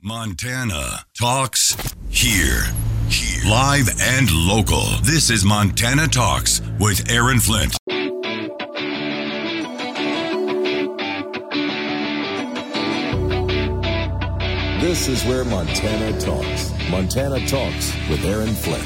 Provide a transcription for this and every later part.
Montana Talks here. Live and local. This is Montana Talks with Aaron Flint. This is where Montana talks. Montana Talks with Aaron Flint.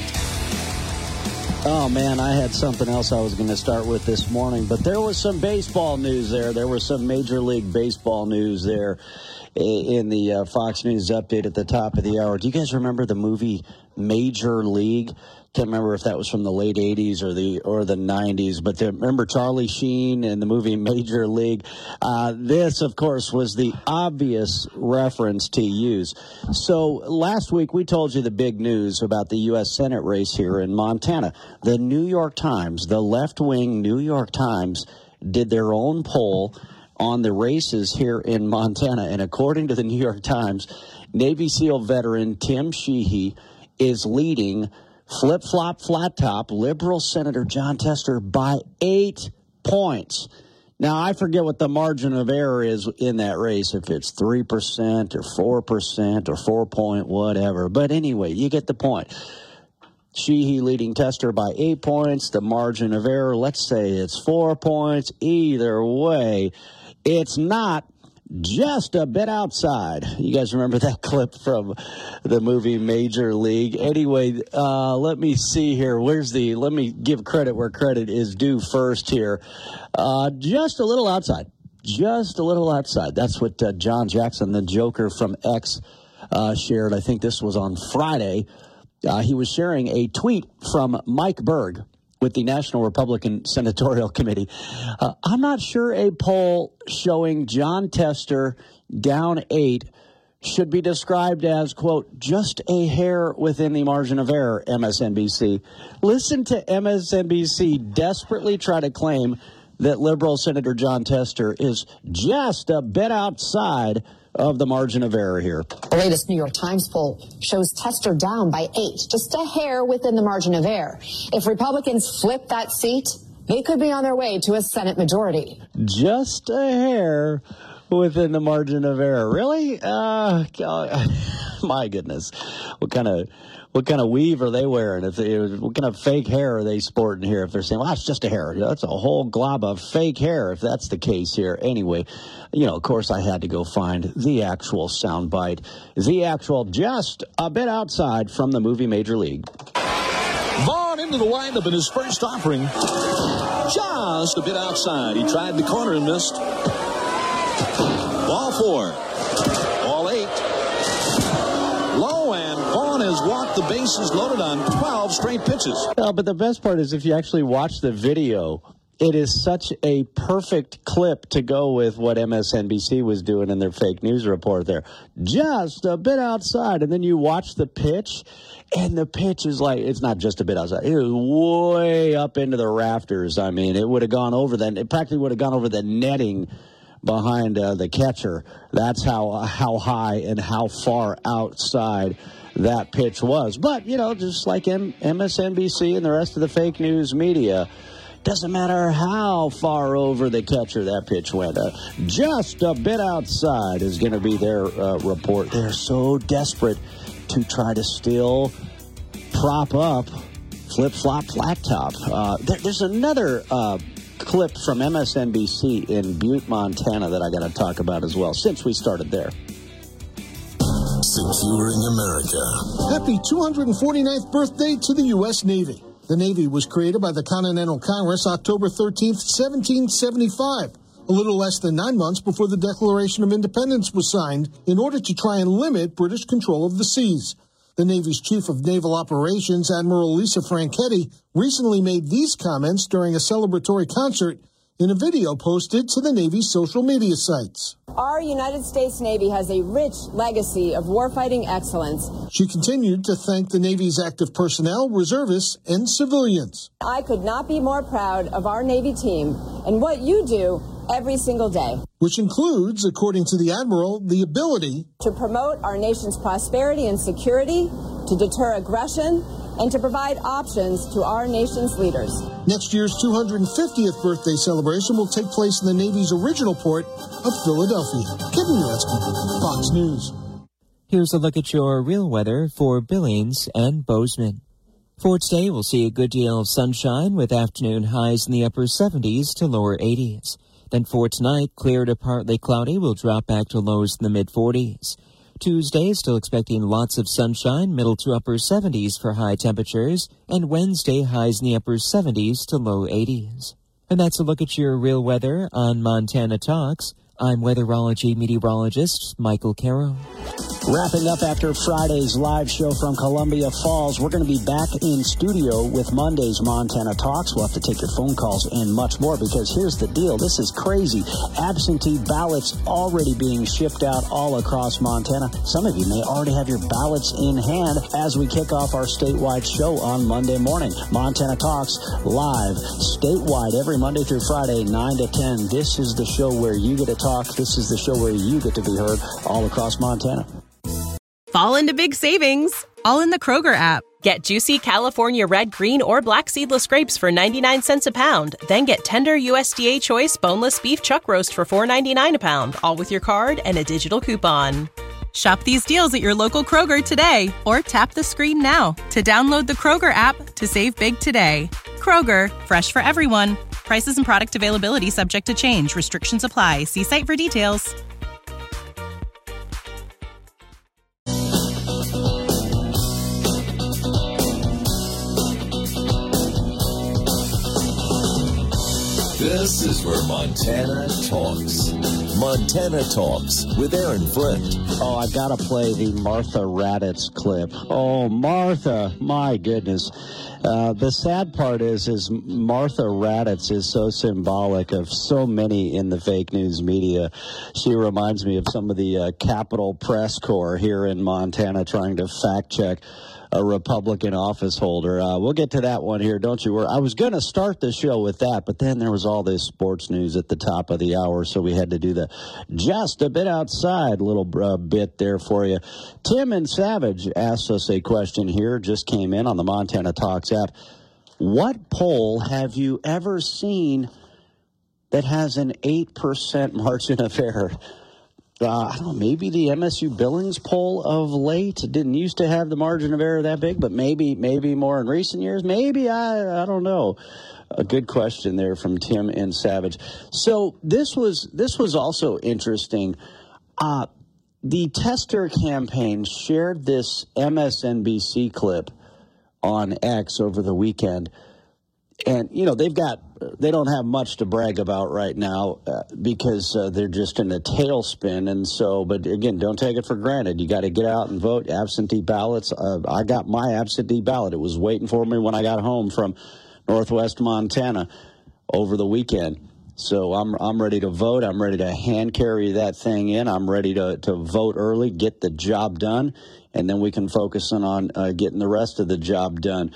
Oh, man, I had something else I was going to start with this morning, but there was some baseball news there. There was some Major League Baseball news there in the Fox News update at the top of the hour. Do you guys remember the movie Major League? Can't remember if that was from the late 80s or the 90s, but remember Charlie Sheen in the movie Major League? This, of course, was the obvious reference to use. So last week we told you the big news about the U.S. Senate race here in Montana. The New York Times, the left-wing New York Times, did their own poll on the races here in Montana, and according to the New York Times, Navy SEAL veteran Tim Sheehy is leading flip-flop, flat-top liberal Senator Jon Tester by 8 points. Now, I forget what the margin of error is in that race, if it's 3% or 4% or 4 point whatever. But anyway, you get the point. Sheehy leading Tester by 8 points. The margin of error, let's say it's 4 points. Either way, it's not just a bit outside. You guys remember that clip from the movie Major League? Anyway, let me see here. Let me give credit where credit is due first here. Just a little outside. Just a little outside. That's what John Jackson, the Joker from X, shared. I think this was on Friday. He was sharing a tweet from Mike Berg with the National Republican Senatorial Committee. I'm not sure a poll showing Jon Tester down 8 should be described as, quote, just a hair within the margin of error, MSNBC. Listen to MSNBC desperately try to claim that liberal Senator Jon Tester is just a bit outside of the margin of error here. The latest New York Times poll shows Tester down by 8, just a hair within the margin of error. If Republicans flip that seat, they could be on their way to a Senate majority. Just a hair within the margin of error. Really? My goodness. What kind of weave are they wearing? What kind of fake hair are they sporting here? If they're saying, well, it's just a hair. That's a whole glob of fake hair if that's the case here. Anyway, of course I had to go find the actual soundbite. The actual just a bit outside from the movie Major League. Vaughn into the windup in his first offering. Just a bit outside. He tried the corner and missed. Ball 4. Ball 8. Low, and Vaughn has walked the bases loaded on 12 straight pitches. But the best part is if you actually watch the video, it is such a perfect clip to go with what MSNBC was doing in their fake news report there. Just a bit outside. And then you watch the pitch, and the pitch is like, it's not just a bit outside. It is way up into the rafters. I mean, it would have gone over that. It practically would have gone over the netting behind the catcher. That's how high and how far outside that pitch was. But, just like MSNBC and the rest of the fake news media, doesn't matter how far over the catcher that pitch went. Just a bit outside is going to be their report. They're so desperate to try to still prop up flip-flop, flat-top. There's another clip from MSNBC in Butte, Montana that I got to talk about as well, since we started there. Securing America. Happy 249th birthday to the U.S. Navy. The Navy was created by the Continental Congress October 13th, 1775, a little less than 9 months before the Declaration of Independence was signed in order to try and limit British control of the seas. The Navy's Chief of Naval Operations, Admiral Lisa Franchetti, recently made these comments during a celebratory concert in a video posted to the Navy's social media sites. Our United States Navy has a rich legacy of warfighting excellence. She continued to thank the Navy's active personnel, reservists, and civilians. I could not be more proud of our Navy team and what you do every single day. Which includes, according to the Admiral, the ability to promote our nation's prosperity and security, to deter aggression, and to provide options to our nation's leaders. Next year's 250th birthday celebration will take place in the Navy's original port of Philadelphia. Kevin Uretsky, Fox News. Here's a look at your real weather for Billings and Bozeman. For today, we'll see a good deal of sunshine with afternoon highs in the upper 70s to lower 80s. Then for tonight, clear to partly cloudy, will drop back to lows in the mid-40s. Tuesday, still expecting lots of sunshine, middle to upper 70s for high temperatures, and Wednesday, highs in the upper 70s to low 80s. And that's a look at your real weather on Montana Talks. I'm weatherology meteorologist Michael Caro. Wrapping up after Friday's live show from Columbia Falls, we're going to be back in studio with Monday's Montana Talks. We'll have to take your phone calls and much more because here's the deal. This is crazy. Absentee ballots already being shipped out all across Montana. Some of you may already have your ballots in hand as we kick off our statewide show on Monday morning. Montana Talks live statewide every Monday through Friday, 9 to 10. This is the show where you get to talk. This is the show where you get to be heard all across Montana. Fall into big savings, all in the Kroger app. Get juicy California red, green, or black seedless grapes for 99 cents a pound. Then get tender USDA choice boneless beef chuck roast for $4.99 a pound, all with your card and a digital coupon. Shop these deals at your local Kroger today, or tap the screen now to download the Kroger app to save big today. Kroger, fresh for everyone. Prices and product availability subject to change. Restrictions apply. See site for details. This is where Montana talks. Montana Talks with Aaron Flint. Oh, I've got to play the Martha Raddatz clip. Oh, Martha, my goodness. The sad part is Martha Raddatz is so symbolic of so many in the fake news media. She reminds me of some of the Capitol Press Corps here in Montana trying to fact check a Republican office holder. We'll get to that one here, don't you worry. I was going to start the show with that, but then there was all this sports news at the top of the hour, so we had to do the just a bit outside little bit there for you. Tim and Savage asked us a question here, just came in on the Montana Talks app. What poll have you ever seen that has an 8% margin of error? I don't know, maybe the MSU Billings poll of late. It didn't used to have the margin of error that big, but maybe more in recent years. Maybe, I don't know. A good question there from Tim and Savage. So this was also interesting. The Tester campaign shared this MSNBC clip on X over the weekend. And, you know, they don't have much to brag about right now because they're just in a tailspin. And so, but again, don't take it for granted. You got to get out and vote. Absentee ballots. I got my absentee ballot. It was waiting for me when I got home from Northwest Montana over the weekend. So I'm ready to vote. I'm ready to hand carry that thing in. I'm ready to vote early, get the job done, and then we can focus on getting the rest of the job done.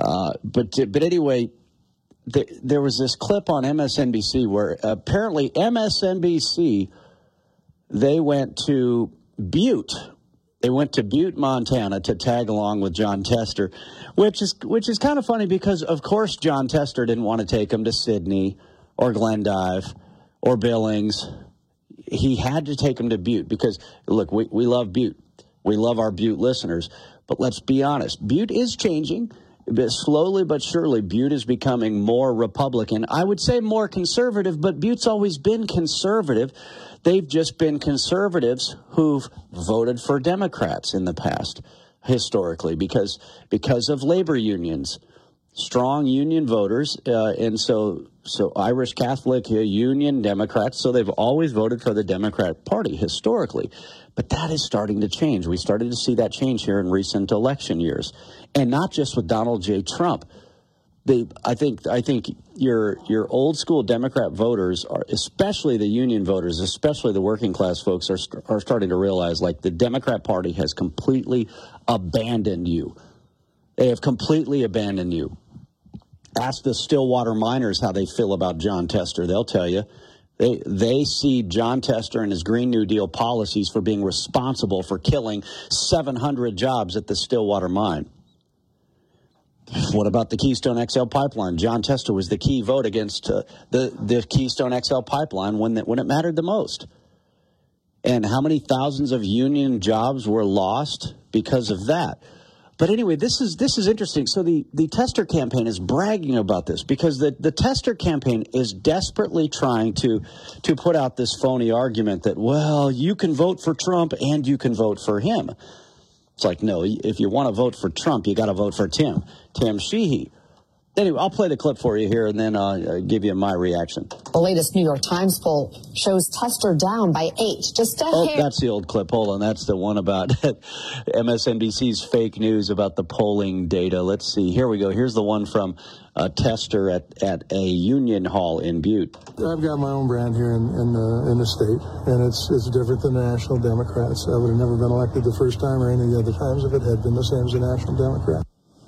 But anyway, there was this clip on MSNBC where apparently MSNBC, they went to Butte. They went to Butte, Montana to tag along with Jon Tester, which is kind of funny because, of course, Jon Tester didn't want to take him to Sidney or Glendive or Billings. He had to take him to Butte because, look, we love Butte. We love our Butte listeners. But let's be honest. Butte is changing. But slowly but surely, Butte is becoming more Republican. I would say more conservative, but Butte's always been conservative. They've just been conservatives who've voted for Democrats in the past, historically, because of labor unions, strong union voters, and so Irish Catholic Union Democrats, so they've always voted for the Democrat Party historically. But that is starting to change. We started to see that change here in recent election years, and not just with Donald J. Trump. I think your old school Democrat voters, are, especially the union voters, especially the working class folks, are starting to realize like the Democrat Party has completely abandoned you. They have completely abandoned you. Ask the Stillwater miners how they feel about Jon Tester. They'll tell you. They see Jon Tester and his Green New Deal policies for being responsible for killing 700 jobs at the Stillwater mine. What about the Keystone XL pipeline? Jon Tester was the key vote against the Keystone XL pipeline when it mattered the most. And how many thousands of union jobs were lost because of that? But anyway, this is interesting. So the Tester campaign is bragging about this because the Tester campaign is desperately trying to put out this phony argument that, well, you can vote for Trump and you can vote for him. It's like, no, if you want to vote for Trump, you got to vote for Tim Sheehy. Anyway, I'll play the clip for you here, and then I'll give you my reaction. The latest New York Times poll shows Tester down by 8. Just a hair. That's the old clip. Hold on. That's the one about MSNBC's fake news about the polling data. Let's see. Here we go. Here's the one from Tester at a union hall in Butte. I've got my own brand here in the state, and it's different than the National Democrats. I would have never been elected the first time or any of the other times if it had been the same as the National Democrat.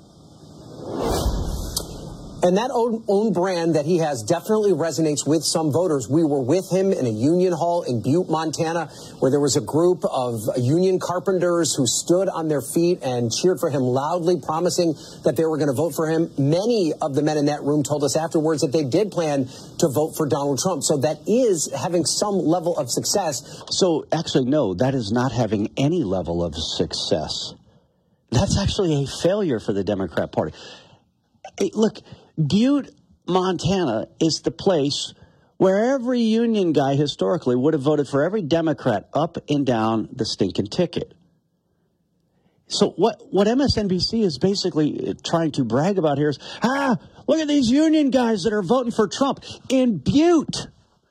And that own brand that he has definitely resonates with some voters. We were with him in a union hall in Butte, Montana, where there was a group of union carpenters who stood on their feet and cheered for him loudly, promising that they were going to vote for him. Many of the men in that room told us afterwards that they did plan to vote for Donald Trump. So that is having some level of success. So actually, no, that is not having any level of success. That's actually a failure for the Democrat Party. Hey, look, Butte, Montana is the place where every union guy historically would have voted for every Democrat up and down the stinking ticket. So what MSNBC is basically trying to brag about here is, look at these union guys that are voting for Trump. In Butte,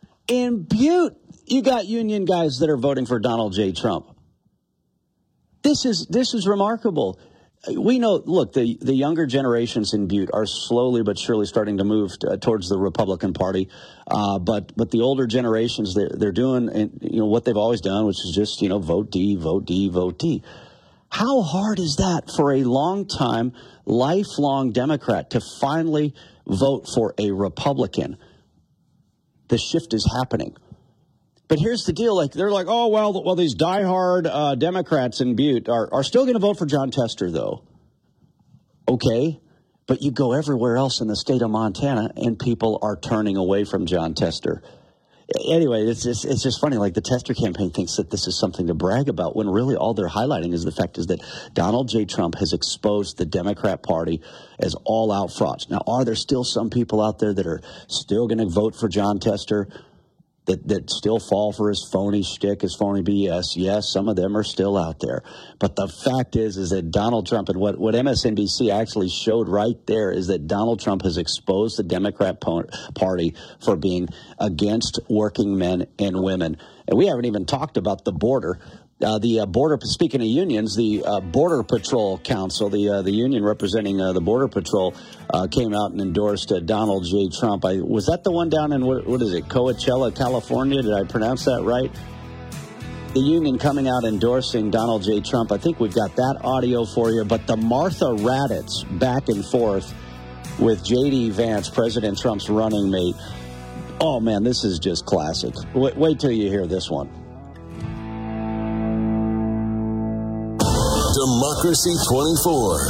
you got union guys that are voting for Donald J. Trump. This is remarkable. We know, look, the younger generations in Butte are slowly but surely starting to move towards the Republican Party. But the older generations, they're doing what they've always done, which is just, vote D, vote D, vote D. How hard is that for a long-time, lifelong Democrat to finally vote for a Republican? The shift is happening. But here's the deal. They're like, oh, well, these diehard Democrats in Butte are still going to vote for Jon Tester, though. Okay. But you go everywhere else in the state of Montana, and people are turning away from Jon Tester. Anyway, it's just funny. Like, the Tester campaign thinks that this is something to brag about, when really all they're highlighting is the fact is that Donald J. Trump has exposed the Democrat Party as all-out frauds. Now, are there still some people out there that are still going to vote for Jon Tester? That still fall for his phony shtick, his phony BS. Yes, some of them are still out there. But the fact is that Donald Trump, and what MSNBC actually showed right there is that Donald Trump has exposed the Democrat Party for being against working men and women. And we haven't even talked about the border. Speaking of unions, the Border Patrol Council, the union representing the Border Patrol, came out and endorsed Donald J. Trump. Was that the one down in, what is it, Coachella, California? Did I pronounce that right? The union coming out endorsing Donald J. Trump. I think we've got that audio for you. But the Martha Raddatz back and forth with J.D. Vance, President Trump's running mate. Oh, man, this is just classic. Wait till you hear this one. Democracy 24.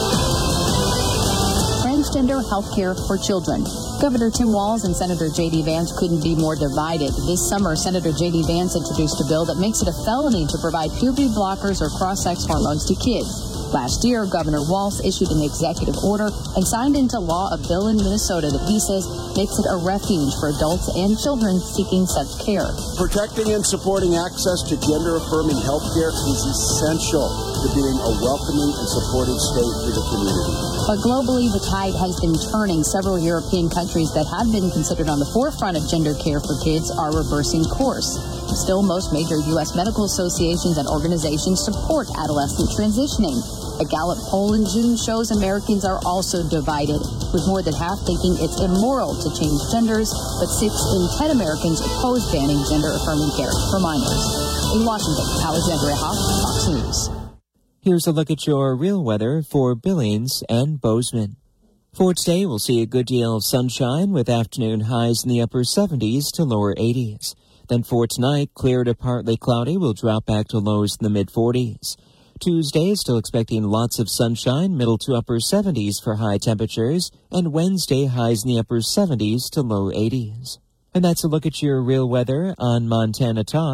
Transgender health care for children. Governor Tim Walz and Senator J.D. Vance couldn't be more divided. This summer, Senator J.D. Vance introduced a bill that makes it a felony to provide puberty blockers or cross-sex hormones to kids. Last year, Governor Walz issued an executive order and signed into law a bill in Minnesota that he says makes it a refuge for adults and children seeking such care. Protecting and supporting access to gender-affirming health care is essential to being a welcoming and supportive state for the community. But globally, the tide has been turning. Several European countries that have been considered on the forefront of gender care for kids are reversing course. Still, most major U.S. medical associations and organizations support adolescent transitioning. A Gallup poll in June shows Americans are also divided, with more than half thinking it's immoral to change genders, but 6 in 10 Americans oppose banning gender-affirming care for minors. In Washington, Alexandria Hoff, Fox News. Here's a look at your real weather for Billings and Bozeman. For today, we'll see a good deal of sunshine with afternoon highs in the upper 70s to lower 80s. Then for tonight, clear to partly cloudy, will drop back to lows in the mid-40s. Tuesday, still expecting lots of sunshine, middle to upper 70s for high temperatures, and Wednesday, highs in the upper 70s to low 80s. And that's a look at your real weather on Montana Talks.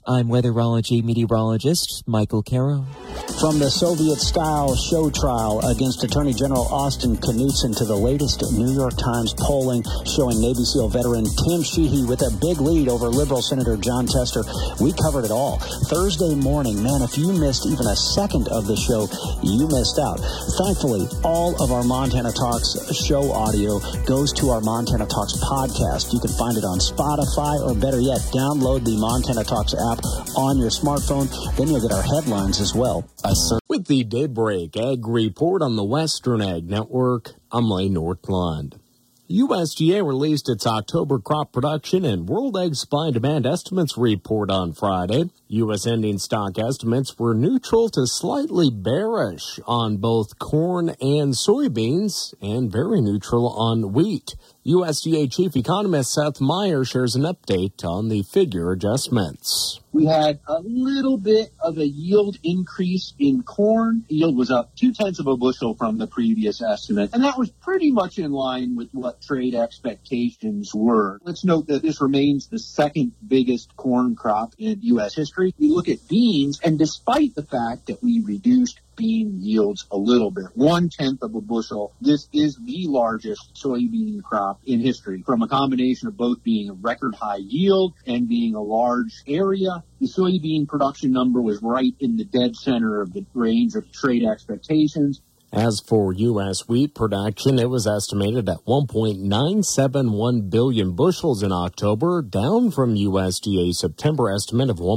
I'm weatherology meteorologist Michael Caro. From the Soviet-style show trial against Attorney General Austin Knudsen to the latest New York Times polling showing Navy SEAL veteran Tim Sheehy with a big lead over Liberal Senator Jon Tester, we covered it all. Thursday morning, man, if you missed even a second of the show, you missed out. Thankfully, all of our Montana Talks show audio goes to our Montana Talks podcast. You can find it on Spotify, or better yet, download the Montana Talks app on your smartphone. Then you'll get our headlines as well. With the Daybreak Ag Report on the Western Ag Network, I'm Lane Northland. USDA released its October crop production and World Ag Supply and Demand Estimates report on Friday. U.S. ending stock estimates were neutral to slightly bearish on both corn and soybeans, and very neutral on wheat. USDA Chief Economist Seth Meyer shares an update on the figure adjustments. We had a little bit of a yield increase in corn. Yield was up 0.2 of a bushel from the previous estimate, and that was pretty much in line with what trade expectations were. Let's note that this remains the second biggest corn crop in U.S. history. We look at beans, and despite the fact that we reduced bean yields a little bit, 0.1 of a bushel, this is the largest soybean crop in history. From a combination of both being a record high yield and being a large area, the soybean production number was right in the dead center of the range of trade expectations. As for U.S. wheat production, it was estimated at 1.971 billion bushels in October, down from USDA's September estimate of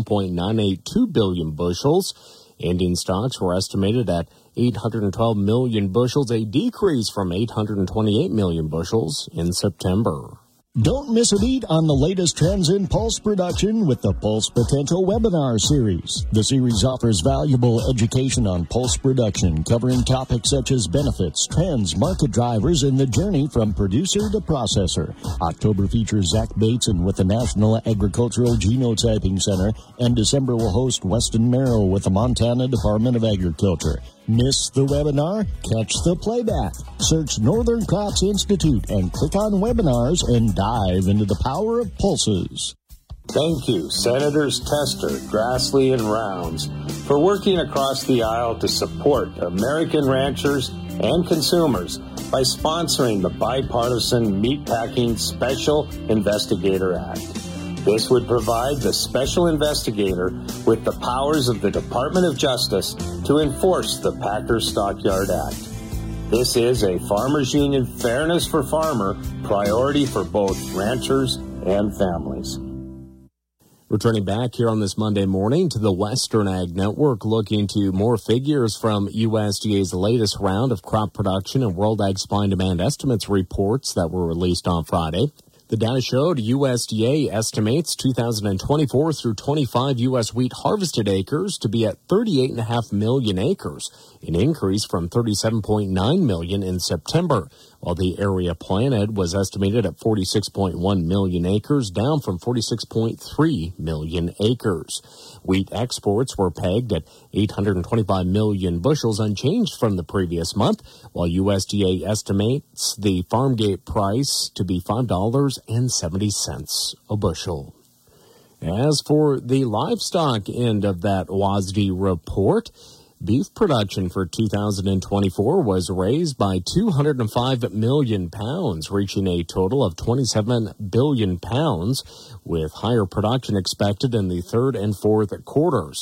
1.982 billion bushels. Ending stocks were estimated at 812 million bushels, a decrease from 828 million bushels in September. Don't miss a beat on the latest trends in pulse production with the Pulse Potential webinar series. The series offers valuable education on pulse production, covering topics such as benefits, trends, market drivers, and the journey from producer to processor. October features Zach Bateson with the National Agricultural Genotyping Center, and December will host Weston Merrill with the Montana Department of Agriculture. Miss the webinar? Catch the playback. Search Northern Crops Institute and click on webinars and dive into the power of pulses. Thank you, Senators Tester, Grassley, and Rounds, for working across the aisle to support American ranchers and consumers by sponsoring the bipartisan Meatpacking Special Investigator Act. This would provide the special investigator with the powers of the Department of Justice to enforce the Packers Stockyard Act. This is a Farmers Union Fairness for Farmer priority for both ranchers and families. Returning back here on this Monday morning to the Western Ag Network, looking to more figures from USDA's latest round of crop production and World Ag Supply and Demand Estimates reports that were released on Friday. The data showed USDA estimates 2024 through 25 U.S. wheat harvested acres to be at 38.5 million acres, an increase from 37.9 million in September, while the area planted was estimated at 46.1 million acres, down from 46.3 million acres. Wheat exports were pegged at 825 million bushels, unchanged from the previous month, while USDA estimates the farm gate price to be $5.70 a bushel. As for the livestock end of that WASDE report, beef production for 2024 was raised by 205 million pounds, reaching a total of 27 billion pounds, with higher production expected in the third and fourth quarters.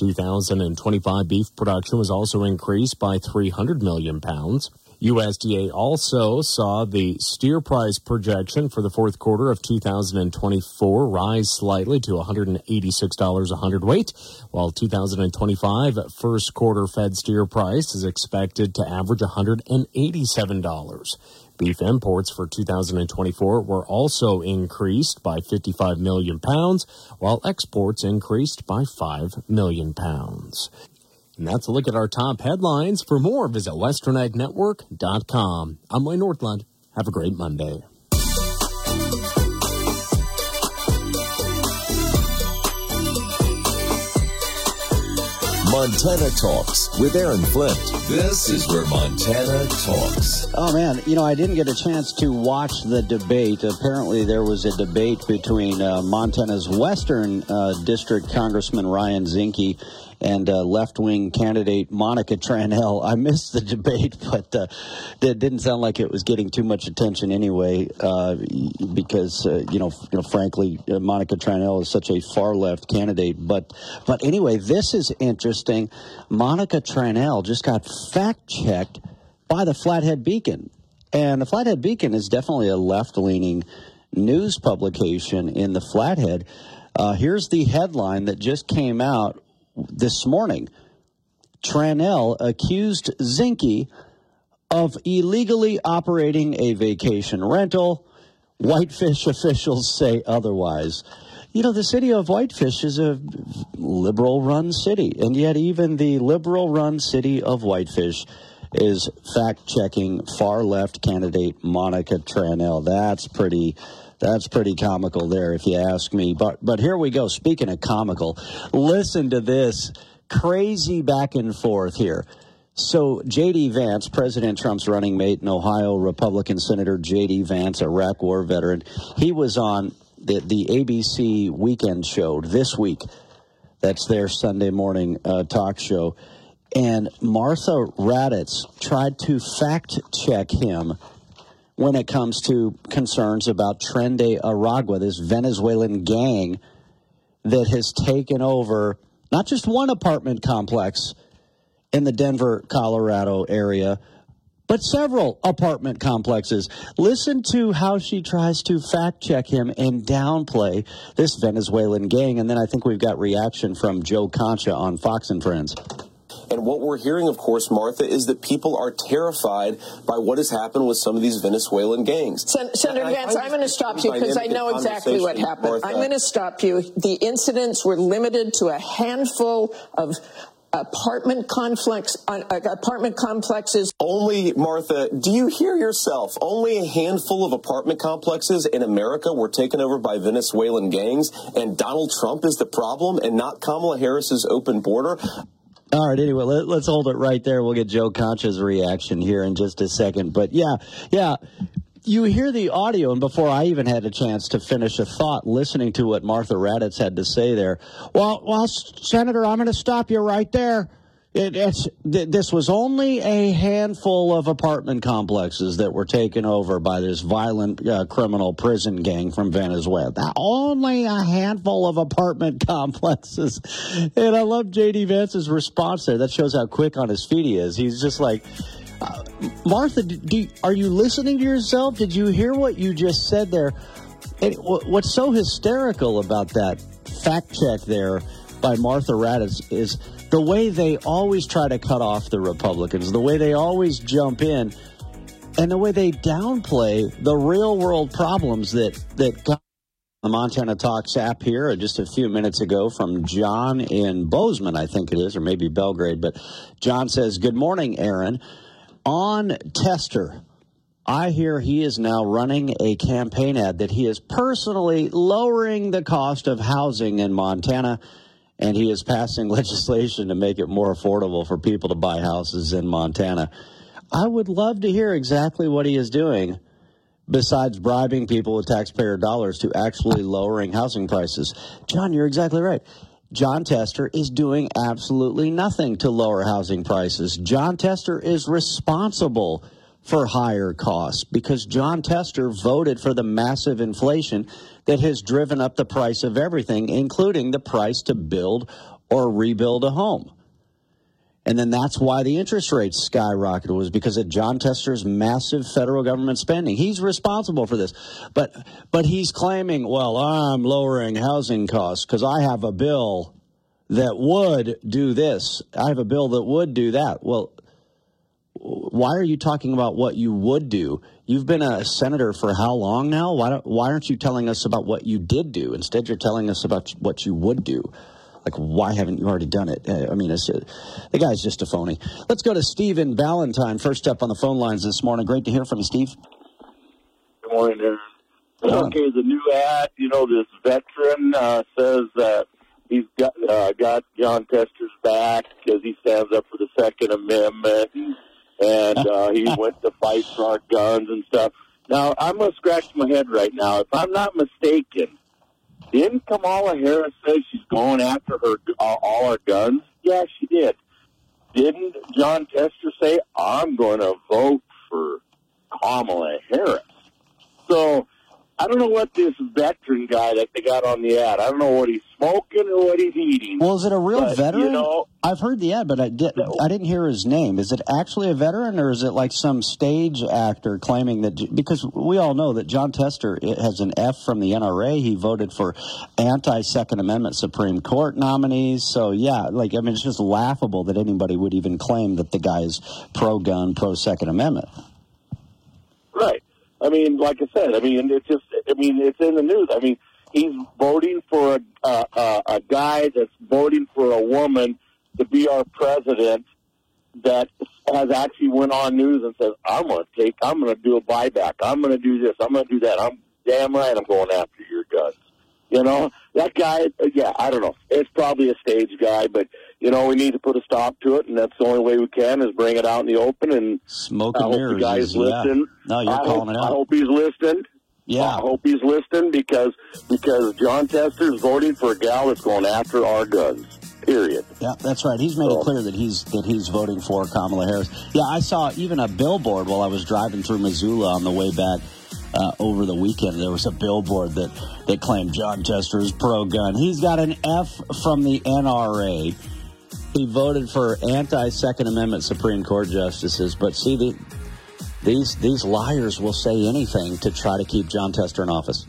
2025 beef production was also increased by 300 million pounds. USDA also saw the steer price projection for the fourth quarter of 2024 rise slightly to $186 a hundredweight, while 2025 first quarter fed steer price is expected to average $187. Beef imports for 2024 were also increased by 55 million pounds, while exports increased by 5 million pounds. And that's a look at our top headlines. For more, visit westernagnetwork.com. I'm Wayne Northland. Have a great Monday. Montana Talks with Aaron Flint. This is where Montana talks. Oh, man. You know, I didn't get a chance to watch the debate. Apparently, there was a debate between Montana's Western District Congressman Ryan Zinke and left-wing candidate Monica Tranel. I missed the debate, but it didn't sound like it was getting too much attention anyway, because frankly, Monica Tranel is such a far-left candidate. But anyway, this is interesting. Monica Tranel just got fact-checked by the Flathead Beacon, and the Flathead Beacon is definitely a left-leaning news publication in the Flathead. Here's the headline that just came out this morning. Tranel accused Zinke of illegally operating a vacation rental. Whitefish officials say otherwise. You know, the city of Whitefish is a liberal-run city, and yet even the liberal-run city of Whitefish is fact-checking far-left candidate Monica Tranel. That's pretty comical there, if you ask me. But here we go. Speaking of comical, listen to this crazy back and forth here. So J.D. Vance, President Trump's running mate in Ohio, Republican Senator J.D. Vance, Iraq War veteran, he was on the ABC Weekend Show this week. That's their Sunday morning talk show. And Martha Raddatz tried to fact-check him when it comes to concerns about Tren de Aragua, this Venezuelan gang that has taken over not just one apartment complex in the Denver, Colorado area, but several apartment complexes. Listen to how she tries to fact-check him and downplay this Venezuelan gang. And then I think we've got reaction from Joe Concha on Fox and Friends. And what we're hearing, of course, Martha, is that people are terrified by what has happened with some of these Venezuelan gangs. Senator Vance, I'm going to stop you because I know exactly what happened. Martha. I'm going to stop you. The incidents were limited to a handful of apartment complexes. Only, Martha, do you hear yourself? Only a handful of apartment complexes in America were taken over by Venezuelan gangs, and Donald Trump is the problem and not Kamala Harris's open border? All right, anyway, let's hold it right there. We'll get Joe Concha's reaction here in just a second. But, yeah, you hear the audio, and before I even had a chance to finish a thought listening to what Martha Raddatz had to say there, well, Senator, I'm going to stop you right there. This was only a handful of apartment complexes that were taken over by this violent criminal prison gang from Venezuela. Only a handful of apartment complexes. And I love J.D. Vance's response there. That shows how quick on his feet he is. He's just like, Martha, are you listening to yourself? Did you hear what you just said there? And what's so hysterical about that fact check there by Martha Raddatz is the way they always try to cut off the Republicans, the way they always jump in, and the way they downplay the real-world problems that got the Montana Talks app here just a few minutes ago from John in Bozeman, I think it is, or maybe Belgrade. But John says, good morning, Aaron. On Tester, I hear he is now running a campaign ad that he is personally lowering the cost of housing in Montana, and he is passing legislation to make it more affordable for people to buy houses in Montana. I would love to hear exactly what he is doing besides bribing people with taxpayer dollars to actually lowering housing prices. John, you're exactly right. John Tester is doing absolutely nothing to lower housing prices. John Tester is responsible for higher costs because John Tester voted for the massive inflation that has driven up the price of everything, including the price to build or rebuild a home. And then that's why the interest rates skyrocketed, was because of John Tester's massive federal government spending. He's responsible for this. But he's claiming, well, I'm lowering housing costs because I have a bill that would do this. I have a bill that would do that. Well, why are you talking about what you would do? You've been a senator for how long now? Why aren't you telling us about what you did do? Instead, you're telling us about what you would do. Like, why haven't you already done it? I mean, the guy's just a phony. Let's go to Stephen Ballantyne, first up on the phone lines this morning. Great to hear from you, Steve. Good morning, Aaron. Okay, the new ad, this veteran says that he's got John Tester's back because he stands up for the Second Amendment, and he went to fight for our guns and stuff. Now, I'm going to scratch my head right now. If I'm not mistaken, didn't Kamala Harris say she's going after all our guns? Yeah, she did. Didn't John Tester say, I'm going to vote for Kamala Harris? So I don't know what this veteran guy that they got on the ad, I don't know what he's smoking or what he's eating. Well, is it a real veteran? You know, I've heard the ad, but I didn't hear his name. Is it actually a veteran, or is it like some stage actor claiming that? Because we all know that John Tester has an F from the NRA. He voted for anti-Second Amendment Supreme Court nominees. So, yeah, it's just laughable that anybody would even claim that the guy is pro-gun, pro-Second Amendment. Right. I mean, like I said, it's in the news. I mean, he's voting for a guy that's voting for a woman to be our president that has actually went on news and says, I'm going to do a buyback. I'm going to do this. I'm going to do that. I'm damn right I'm going after your guns. You know, that guy, yeah, I don't know. It's probably a stage guy, but, you know, we need to put a stop to it, and that's the only way we can is bring it out in the open. And smoke and mirrors. The guy's listening. No, you're calling it out. I hope he's listening. Yeah. I hope he's listening because John Tester is voting for a gal that's going after our guns. Period. Yeah, that's right. He's made it clear that he's voting for Kamala Harris. Yeah, I saw even a billboard while I was driving through Missoula on the way back over the weekend. There was a billboard that claimed John Tester is pro-gun. He's got an F from the NRA. He voted for anti-Second Amendment Supreme Court justices. But see, these liars will say anything to try to keep John Tester in office.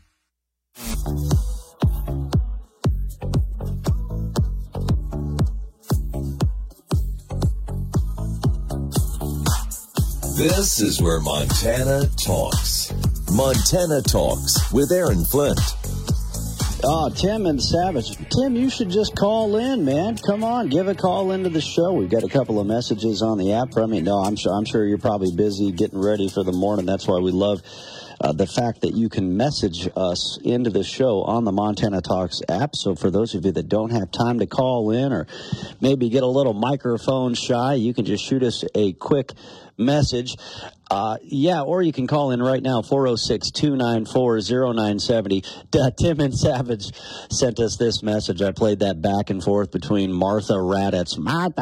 This is where Montana talks. Montana Talks with Aaron Flint. Oh, Tim and Savage. Tim, you should just call in, man. Come on, give a call into the show. We've got a couple of messages on the app from you. No, I'm sure you're probably busy getting ready for the morning. That's why we love the fact that you can message us into the show on the Montana Talks app. So for those of you that don't have time to call in or maybe get a little microphone shy, you can just shoot us a quick message. Or you can call in right now, 406-294-0970. Tim and Savage sent us this message. I played that back and forth between Martha Raddatz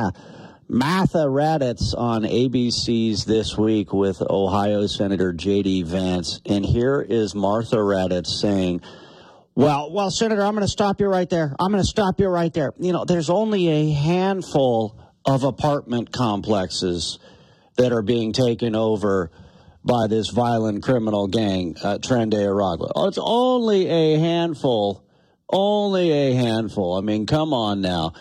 on ABC's This Week with Ohio Senator J.D. Vance. And here is Martha Raddatz saying, well, Senator, I'm going to stop you right there. You know, there's only a handful of apartment complexes that are being taken over by this violent criminal gang, Tren de Aragua. Oh, it's only a handful. I mean, come on now.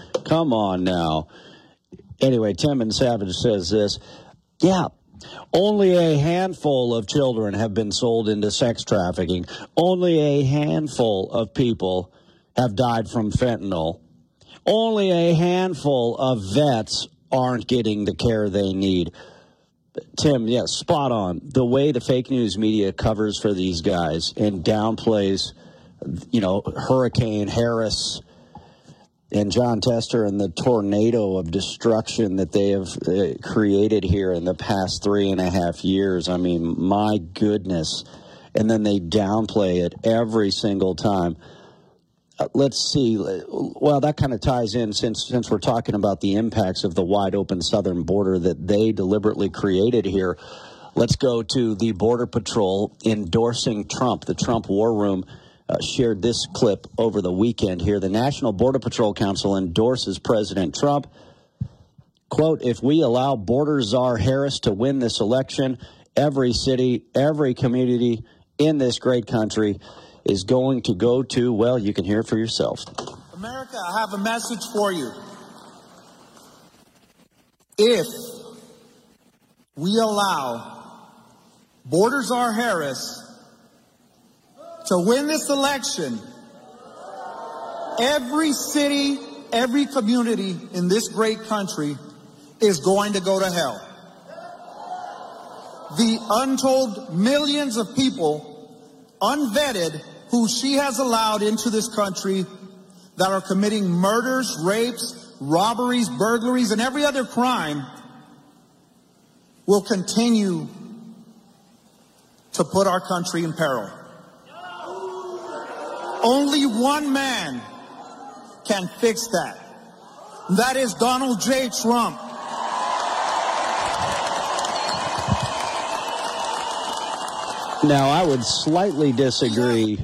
Anyway, Tim and Savage says this. Yeah, only a handful of children have been sold into sex trafficking. Only a handful of people have died from fentanyl. Only a handful of vets aren't getting the care they need. Tim, yes, spot on. The way the fake news media covers for these guys and downplays, you know, Hurricane Harris and John Tester and the tornado of destruction that they have created here in the past 3.5 years. I mean, my goodness. And then they downplay it every single time. Let's see. Well, that kind of ties in since we're talking about the impacts of the wide open southern border that they deliberately created here. Let's go to the Border Patrol endorsing Trump. The Trump War Room shared this clip over the weekend here. The National Border Patrol Council endorses President Trump. Quote, if we allow Border Czar Harris to win this election, every city, every community in this great country is going to go to, well, you can hear it for yourself. America, I have a message for you. If we allow Border Czar Harris to win this election, every city, every community in this great country is going to go to hell. The untold millions of people, unvetted, who she has allowed into this country that are committing murders, rapes, robberies, burglaries, and every other crime will continue to put our country in peril. Only one man can fix that. That is Donald J. Trump. Now, I would slightly disagree.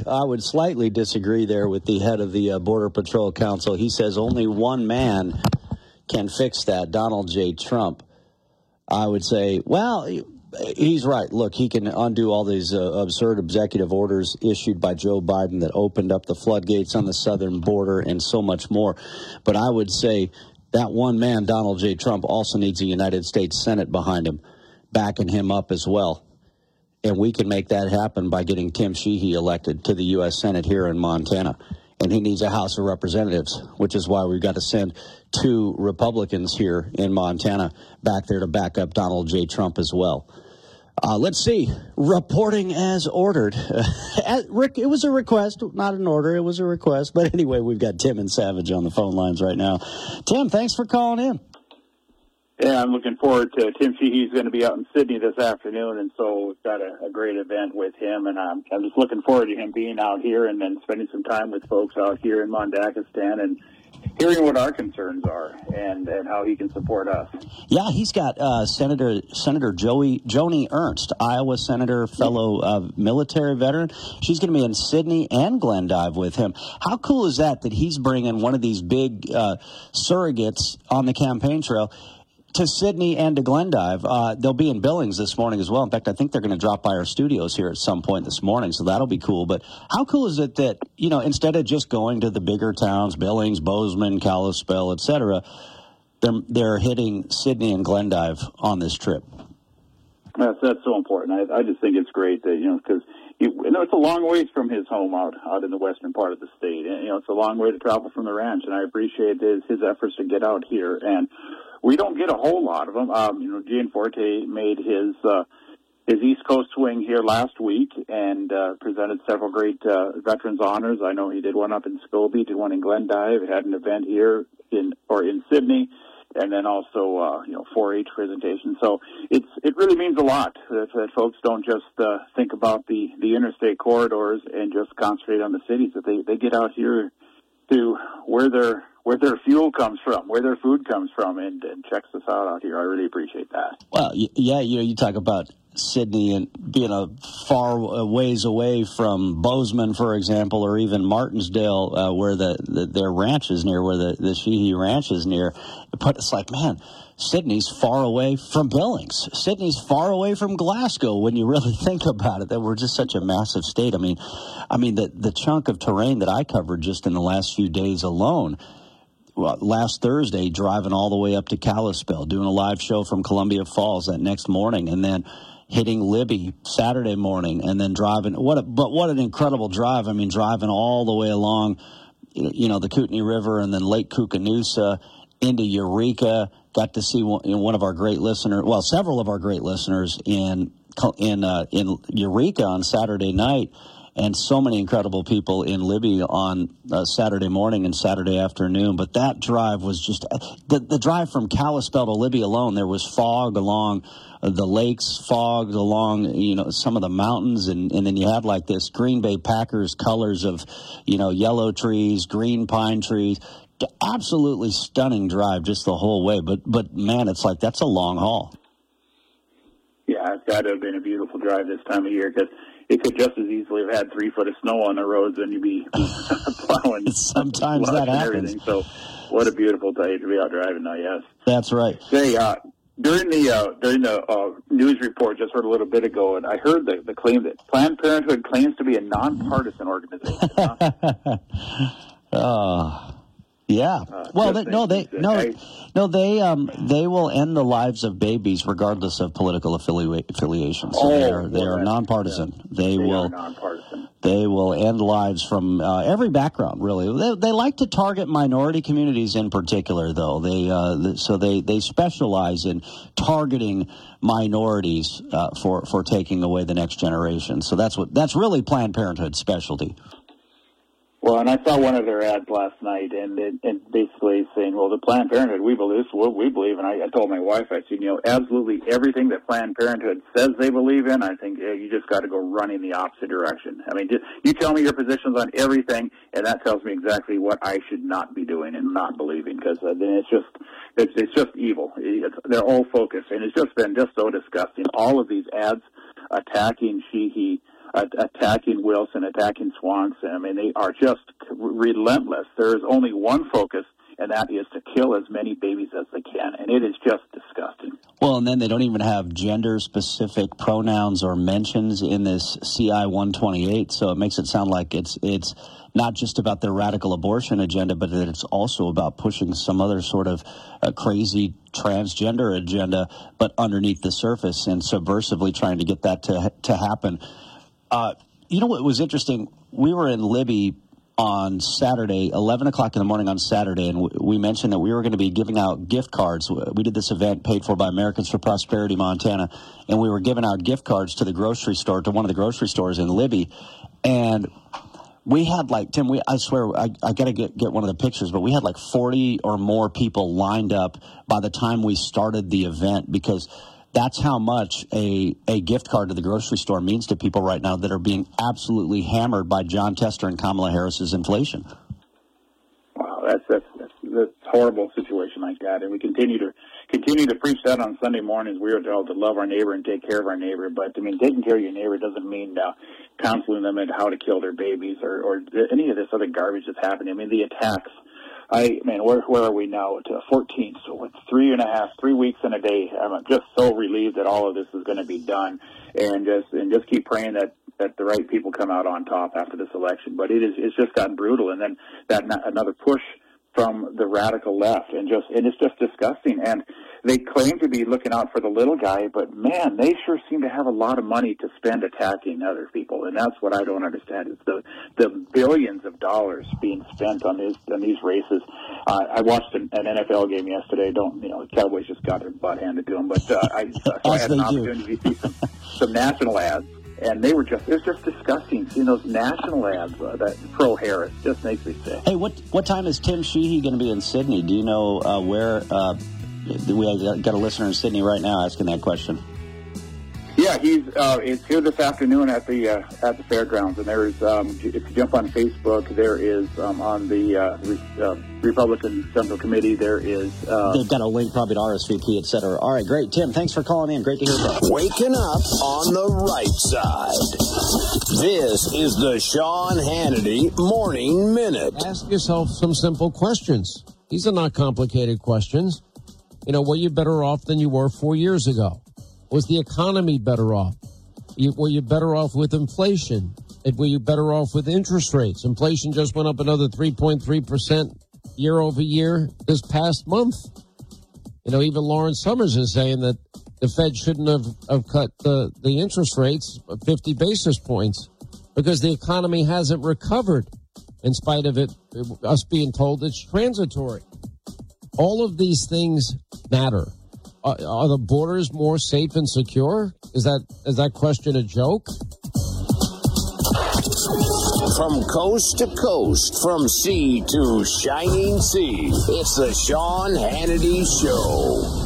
There with the head of the Border Patrol Council. He says only one man can fix that, Donald J. Trump. I would say, well, he's right. Look, he can undo all these absurd executive orders issued by Joe Biden that opened up the floodgates on the southern border and so much more. But I would say that one man, Donald J. Trump, also needs a United States Senate behind him, backing him up as well. And we can make that happen by getting Tim Sheehy elected to the U.S. Senate here in Montana. And he needs a House of Representatives, which is why we've got to send 2 Republicans here in Montana back there to back up Donald J. Trump as well. Let's see. Reporting as ordered. Rick, it was a request, not an order. It was a request. But anyway, we've got Tim and Savage on the phone lines right now. Tim, thanks for calling in. Yeah, I'm looking forward to Tim Sheehy's going to be out in Sydney this afternoon, and so we've got a great event with him, and I'm just looking forward to him being out here and then spending some time with folks out here in Mondakistan and hearing what our concerns are and how he can support us. Yeah, he's got Senator Joni Ernst, Iowa senator, fellow military veteran. She's going to be in Sydney and Glendive with him. How cool is that he's bringing one of these big surrogates on the campaign trail to Sydney and to Glendive? They'll be in Billings this morning as well. In fact, I think they're going to drop by our studios here at some point this morning, so that'll be cool. But how cool is it that, instead of just going to the bigger towns, Billings, Bozeman, Kalispell, etc., they're hitting Sydney and Glendive on this trip? That's so important. I just think it's great that, because it's a long ways from his home out in the western part of the state. And, it's a long way to travel from the ranch, and I appreciate his efforts to get out here. And we don't get a whole lot of them. Gianforte made his East Coast swing here last week and presented several great veterans honors. I know he did one up in Scobie, did one in Glendive, had an event here in Sydney, and then also 4-H presentation. So it really means a lot that folks don't just think about the interstate corridors and just concentrate on the cities. That they get out here to where their fuel comes from, where their food comes from, and checks us out here. I really appreciate that. Well, yeah, you talk about Sydney and being a far ways away from Bozeman, for example, or even Martinsdale, where their ranch is near, where the Sheehy Ranch is near. But it's like, man, Sydney's far away from Billings. Sydney's far away from Glasgow when you really think about it, that we're just such a massive state. I mean, the chunk of terrain that I covered just in the last few days alone, last Thursday, driving all the way up to Kalispell, doing a live show from Columbia Falls that next morning, and then hitting Libby Saturday morning, and then driving. What an incredible drive! I mean, driving all the way along, the Kootenai River, and then Lake Koocanusa into Eureka. Got to see one of our great listeners, well, several of our great listeners in Eureka on Saturday night. And so many incredible people in Libby on Saturday morning and Saturday afternoon. But that drive was just the drive from Kalispell to Libby alone. There was fog along the lakes, fog along, some of the mountains. And then you had like this Green Bay Packers colors of, yellow trees, green pine trees. Absolutely stunning drive just the whole way. But man, it's like that's a long haul. Yeah, it's got to have been a beautiful drive this time of year because it could just as easily have had 3 foot of snow on the roads and you'd be plowing. Sometimes that happens. So what a beautiful day to be out driving now, yes. That's right. Hey, during the news report just heard a little bit ago, and I heard the claim that Planned Parenthood claims to be a nonpartisan organization. Yeah. Well, they will end the lives of babies regardless of political affiliation. So they are nonpartisan. Yeah. They are nonpartisan. They will end lives from every background, really. They like to target minority communities in particular, though. They specialize in targeting minorities for taking away the next generation. So that's really Planned Parenthood's specialty. Well, and I saw one of their ads last night, and basically saying, well, the Planned Parenthood, we believe, this is what we believe. And I told my wife, I said, absolutely everything that Planned Parenthood says they believe in, I think you just got to go running the opposite direction. I mean, you tell me your positions on everything, and that tells me exactly what I should not be doing and not believing, because then it's just evil. Their whole focus, and it's just been just so disgusting. All of these ads attacking Sheehy, attacking Wilson, attacking Swanson. I mean, they are just relentless. There is only one focus, and that is to kill as many babies as they can, and it is just disgusting. Well, and then they don't even have gender-specific pronouns or mentions in this CI 128, so it makes it sound like it's not just about their radical abortion agenda, but that it's also about pushing some other sort of crazy transgender agenda, but underneath the surface and subversively trying to get that to happen. You know what was interesting? We were in Libby on Saturday, 11 o'clock in the morning on Saturday, and we mentioned that we were going to be giving out gift cards. We did this event paid for by Americans for Prosperity Montana, and we were giving out gift cards to the grocery store, to one of the grocery stores in Libby. And we had Tim, I swear, I got to get one of the pictures, but we had 40 or more people lined up by the time we started the event, because that's how much a gift card to the grocery store means to people right now that are being absolutely hammered by Jon Tester and Kamala Harris's inflation. Wow, that's a horrible situation like that, and we continue to preach that on Sunday mornings. We are told to love our neighbor and take care of our neighbor, but I mean, taking care of your neighbor doesn't mean counseling them on how to kill their babies or any of this other garbage that's happening. I mean, the attacks. Where are we now? To 14th, so it's 3 weeks and a day. I'm just so relieved that all of this is going to be done, and just keep praying that the right people come out on top after this election. But it's just gotten brutal, and then another push from the radical left, and it's just disgusting. And they claim to be looking out for the little guy, but man, they sure seem to have a lot of money to spend attacking other people, and that's what I don't understand. Is the billions of dollars being spent on these races. I watched an NFL game yesterday. The Cowboys just got their butt handed to them, but I had an opportunity to see some national ads. And it was just disgusting seeing those national ads that pro-Harris. Just makes me sick. Hey, what time is Tim Sheehy going to be in Sydney? Do you know where? We got a listener in Sydney right now asking that question. Yeah, it's here this afternoon at the fairgrounds, and there is if you jump on Facebook, there is on the Republican Central Committee, there is they've got a link probably to RSVP, etc. All right, great, Tim. Thanks for calling in. Great to hear from you. Waking up on the right side. This is the Sean Hannity Morning Minute. Ask yourself some simple questions. These are not complicated questions. Were you better off than you were 4 years ago? Was the economy better off? Were you better off with inflation? Were you better off with interest rates? Inflation just went up another 3.3% year over year this past month. Even Lawrence Summers is saying that the Fed shouldn't have cut the interest rates 50 basis points because the economy hasn't recovered in spite of us being told it's transitory. All of these things matter. Are the borders more safe and secure? Is that question a joke? From coast to coast, from sea to shining sea, it's the Sean Hannity Show.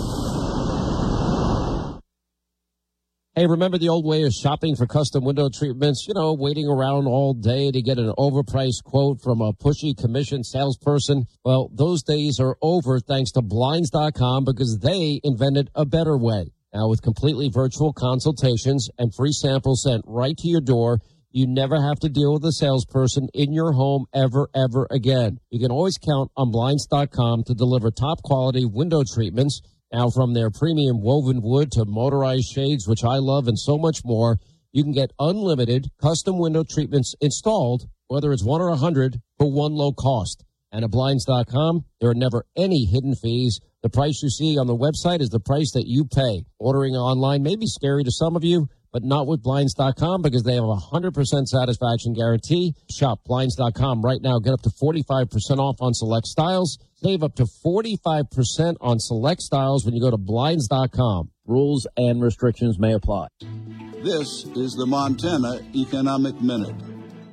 Hey, remember the old way of shopping for custom window treatments? Waiting around all day to get an overpriced quote from a pushy commission salesperson? Well, those days are over thanks to Blinds.com, because they invented a better way. Now, with completely virtual consultations and free samples sent right to your door, you never have to deal with a salesperson in your home ever again. You can always count on Blinds.com to deliver top quality window treatments. Now, from their premium woven wood to motorized shades, which I love, and so much more, you can get unlimited custom window treatments installed, whether it's 1 or 100, for one low cost. And at Blinds.com, there are never any hidden fees. The price you see on the website is the price that you pay. Ordering online may be scary to some of you, but not with Blinds.com, because they have a 100% satisfaction guarantee. Shop Blinds.com right now. Get up to 45% off on select styles. Save up to 45% on select styles when you go to Blinds.com. Rules and restrictions may apply. This is the Montana Economic Minute.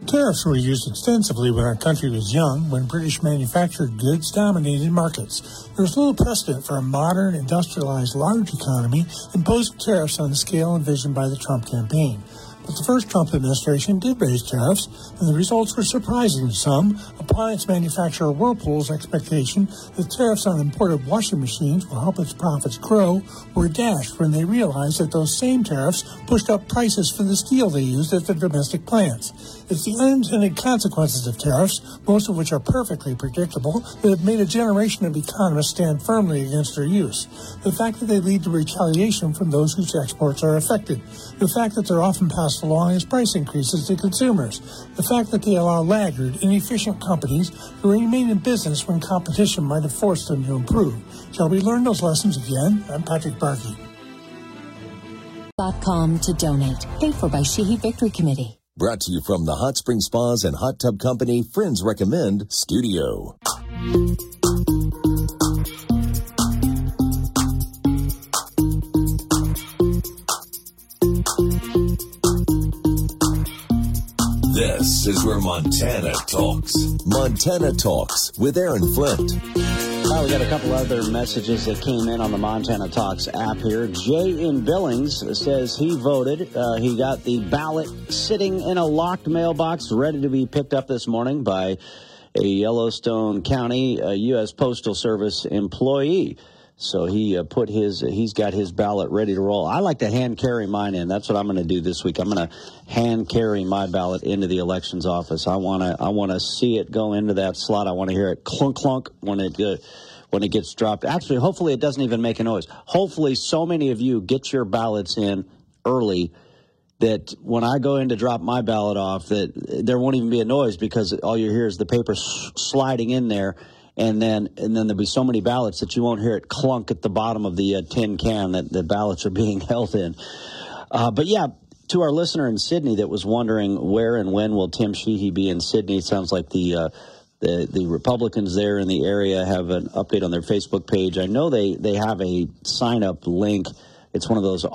Tariffs were used extensively when our country was young, when British manufactured goods dominated markets. There was little precedent for a modern, industrialized, large economy imposing tariffs on the scale envisioned by the Trump campaign. But the first Trump administration did raise tariffs, and the results were surprising to some. Appliance manufacturer Whirlpool's expectation that tariffs on imported washing machines will help its profits grow were dashed when they realized that those same tariffs pushed up prices for the steel they used at their domestic plants. It's the unintended consequences of tariffs, most of which are perfectly predictable, that have made a generation of economists stand firmly against their use. The fact that they lead to retaliation from those whose exports are affected. The fact that they're often passed along as price increases to consumers. The fact that they allow laggard, inefficient companies to remain in business when competition might have forced them to improve. Shall we learn those lessons again? I'm Patrick Barkey. .com to donate. Paid for by Sheehy Victory Committee. Brought to you from the Hot Spring Spas and Hot Tub Company Friends Recommend Studio. This is where Montana talks. Montana Talks with Aaron Flint. We got a couple other messages that came in on the Montana Talks app here. Jay in Billings says he voted. He got the ballot sitting in a locked mailbox ready to be picked up this morning by a Yellowstone County U.S. Postal Service employee. So he's got his ballot ready to roll. I like to hand carry mine in. That's what I'm going to do this week. I'm going to hand carry my ballot into the elections office. I want to see it go into that slot. I want to hear it clunk clunk when it gets dropped. Actually, hopefully it doesn't even make a noise. Hopefully so many of you get your ballots in early that when I go in to drop my ballot off, that there won't even be a noise because all you hear is the paper sliding in there. And then there'll be so many ballots that you won't hear it clunk at the bottom of the tin can that the ballots are being held in. But yeah, to our listener in Sydney that was wondering where and when will Tim Sheehy be in Sydney, it sounds like the Republicans there in the area have an update on their Facebook page. I know they have a sign-up link. It's one of those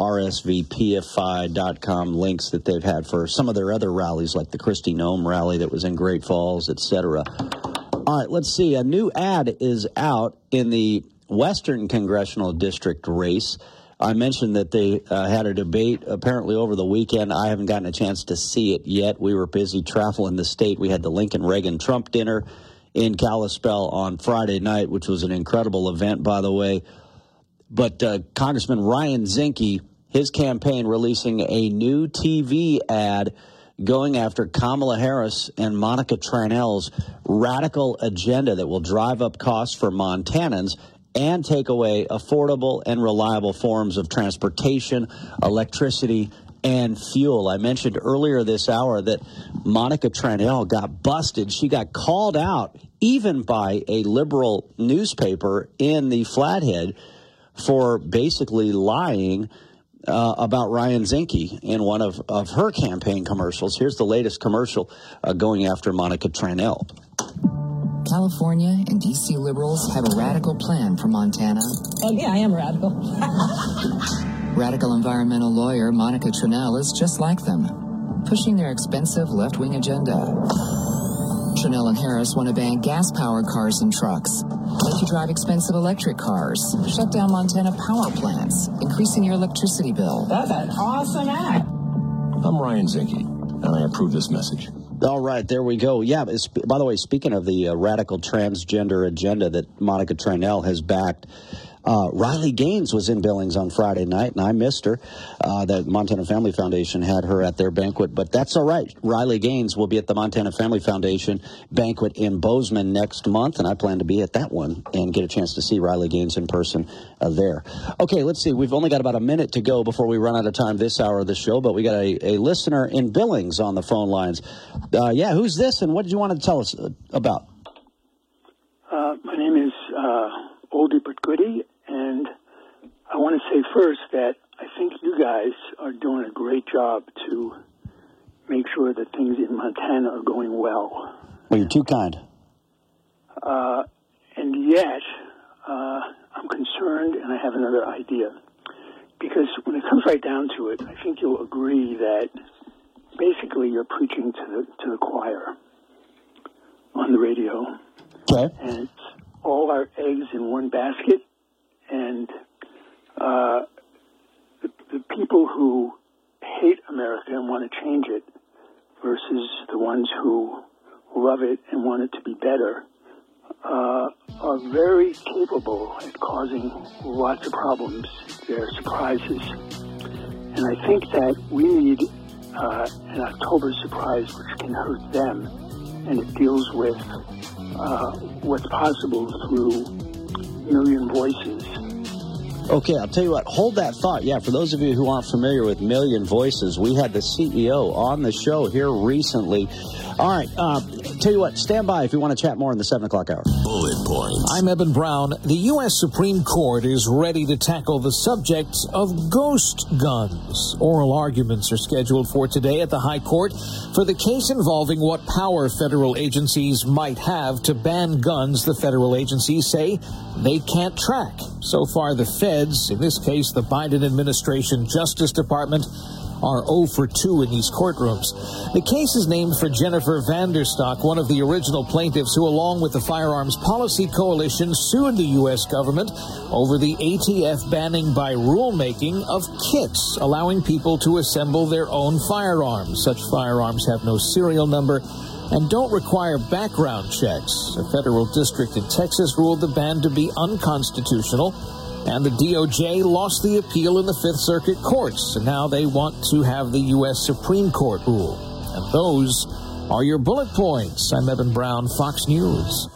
RSVPify.com links that they've had for some of their other rallies, like the Kristi Noem rally that was in Great Falls, etc. All right, let's see. A new ad is out in the Western Congressional District race. I mentioned that they had a debate apparently over the weekend. I haven't gotten a chance to see it yet. We were busy traveling the state. We had the Lincoln Reagan-Trump dinner in Kalispell on Friday night, which was an incredible event, by the way. But Congressman Ryan Zinke, his campaign releasing a new TV ad going after Kamala Harris and Monica Tranel's radical agenda that will drive up costs for Montanans and take away affordable and reliable forms of transportation, electricity, and fuel. I mentioned earlier this hour that Monica Tranel got busted. She got called out even by a liberal newspaper in the Flathead for basically lying about Ryan Zinke in one of her campaign commercials. Here's the latest commercial going after Monica Tranel. California and D.C. liberals have a radical plan for Montana. Oh, yeah, I am radical. Radical environmental lawyer Monica Tranel is just like them, pushing their expensive left-wing agenda. Tranel and Harris want to ban gas-powered cars and trucks, make you drive expensive electric cars, shut down Montana power plants, increasing your electricity bill. That's an awesome ad. I'm Ryan Zinke, and I approve this message. All right, there we go. Yeah, by the way, speaking of the radical transgender agenda that Monica Tranel has backed, Riley Gaines was in Billings on Friday night, and I missed her. The Montana Family Foundation had her at their banquet, but that's all right. Riley Gaines will be at the Montana Family Foundation banquet in Bozeman next month, and I plan to be at that one and get a chance to see Riley Gaines in person there. Okay, let's see. We've only got about a minute to go before we run out of time this hour of the show, but we got a listener in Billings on the phone lines. Yeah, who's this, and what did you want to tell us about? My name is Oldie but Goodie, and I want to say first that I think you guys are doing a great job to make sure that things in Montana are going well. Well, you're too kind. And yet, I'm concerned, and I have another idea. Because when it comes right down to it, I think you'll agree that basically you're preaching to the choir on the radio. Okay. And it's all our eggs in one basket, and the people who hate America and want to change it versus the ones who love it and want it to be better are very capable at causing lots of problems. They're surprises. And I think that we need an October surprise which can hurt them, and it deals with what's possible through Million Voices. Okay, I'll tell you what, hold that thought. Yeah, for those of you who aren't familiar with Million Voices, we had the CEO on the show here recently. All right, tell you what, stand by if you want to chat more in the 7 o'clock hour. Bullet points. I'm Eben Brown. The U.S. Supreme Court is ready to tackle the subject of ghost guns. Oral arguments are scheduled for today at the High Court for the case involving what power federal agencies might have to ban guns the federal agencies say they can't track. So far, the feds, in this case the Biden administration Justice Department, are 0 for 2 in these courtrooms. The case is named for Jennifer Vanderstock, one of the original plaintiffs who, along with the Firearms Policy Coalition, sued the U.S. government over the ATF banning by rulemaking of kits, allowing people to assemble their own firearms. Such firearms have no serial number and don't require background checks. A federal district in Texas ruled the ban to be unconstitutional, and the DOJ lost the appeal in the Fifth Circuit courts, and now they want to have the U.S. Supreme Court rule. And those are your bullet points. I'm Eben Brown, Fox News.